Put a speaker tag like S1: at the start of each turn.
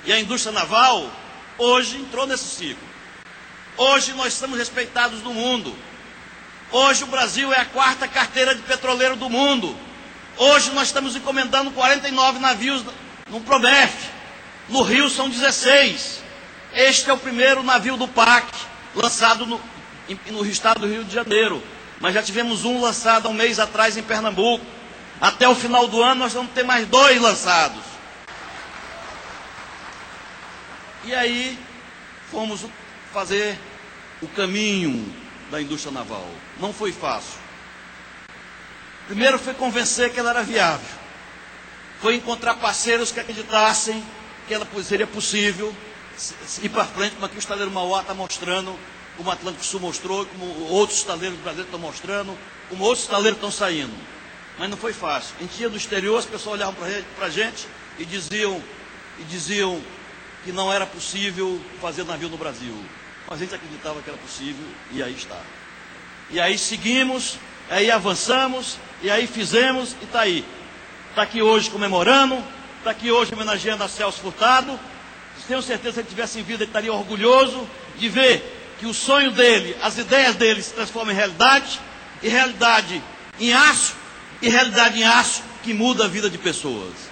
S1: E a indústria naval, hoje, entrou nesse ciclo. Hoje nós somos respeitados no mundo. Hoje o Brasil é a quarta carteira de petroleiro do mundo. Hoje nós estamos encomendando 49 navios no Promef. No Rio são 16. Este é o primeiro navio do PAC, lançado no estado do Rio de Janeiro. Mas já tivemos um lançado há um mês atrás em Pernambuco. Até o final do ano nós vamos ter mais 2 lançados. E aí fomos fazer o caminho da indústria naval. Não foi fácil. Primeiro foi convencer que ela era viável. Foi encontrar parceiros que acreditassem que ela seria possível ir para frente, como aqui o estaleiro Mauá está mostrando, como o Atlântico Sul mostrou, como outros estaleiros brasileiros estão mostrando, como outros estaleiros estão saindo. Mas não foi fácil. A gente ia do exterior, as pessoas olhavam para a gente e diziam que não era possível fazer navio no Brasil. Mas a gente acreditava que era possível e aí está. E aí seguimos, aí avançamos, e aí fizemos e está aí. Está aqui hoje comemorando, está aqui hoje homenageando a Celso Furtado. Tenho certeza que se ele tivesse em vida, ele estaria orgulhoso de ver que o sonho dele, as ideias dele se transformam em realidade, e realidade em aço, e realidade em aço que muda a vida de pessoas.